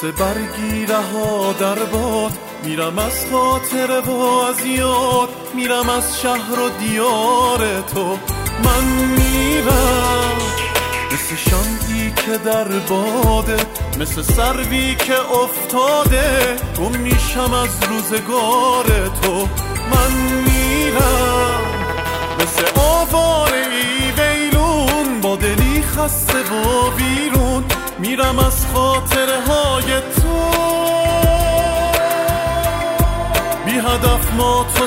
مثل برگی رها در باد میرم از خاطر و از یاد، میرم از شهر و دیار تو. من میرم مثل شمعی که در باده، مثل سروی که افتاده گم میشم از روزگار تو. من میرم مثل آواره ای ویلون، با دلی خسته و بیرون میرم از خاطره های تو. بی هدف ما تو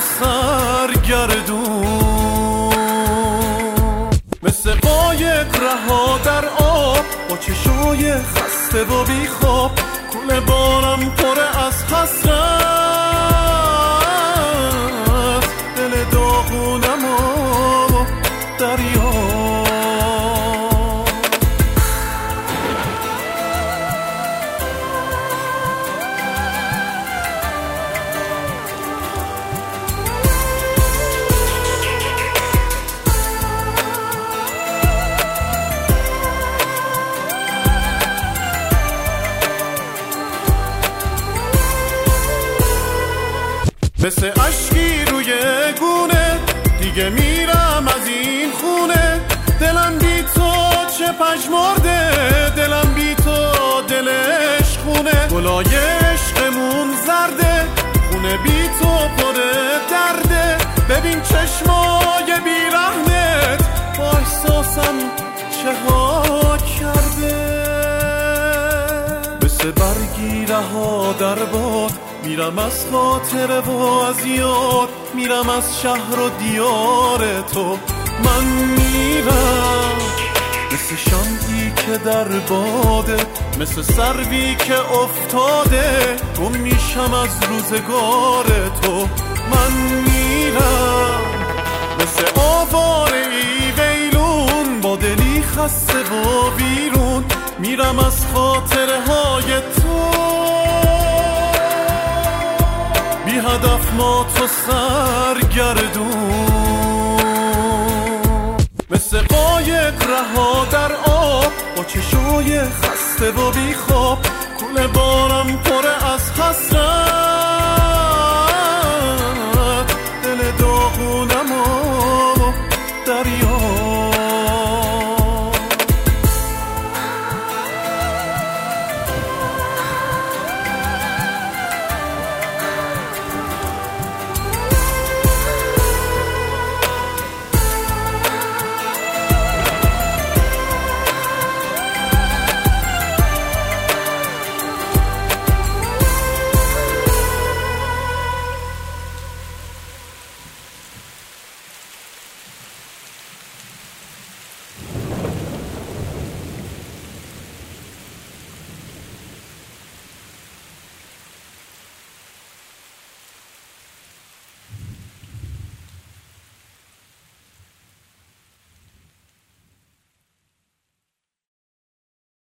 سرگردون، مثل قایق رها در آب با چشای خسته و بی خواب. کوله بارم پر از حسرت، دل داغونم و دریا. مثل اشکی روی گونه دیگه میرم از این خونه. دلم بی تو چه پژمرده، دلم بی تو دلش خونه. گلای عشقمون زرده، خونه بی تو پر درده. ببین چشمای بیرحمت با احساسم چه ها کرده. مثل برگی رها در باد میرم از خاطر و از یاد، میرم از شهر و دیار تو. من میرم مثل شمعی که در باده، مثل سروی که افتاده گم میشم از روزگار تو. من میرم مثل آواره ای ویلون، با دلی خسته و بیرون میرم از خاطره های تو. بی هدف ما تو سرگردون، مثل قایق رها در آب با چشای خسته و بی خواب. کوله بارم پر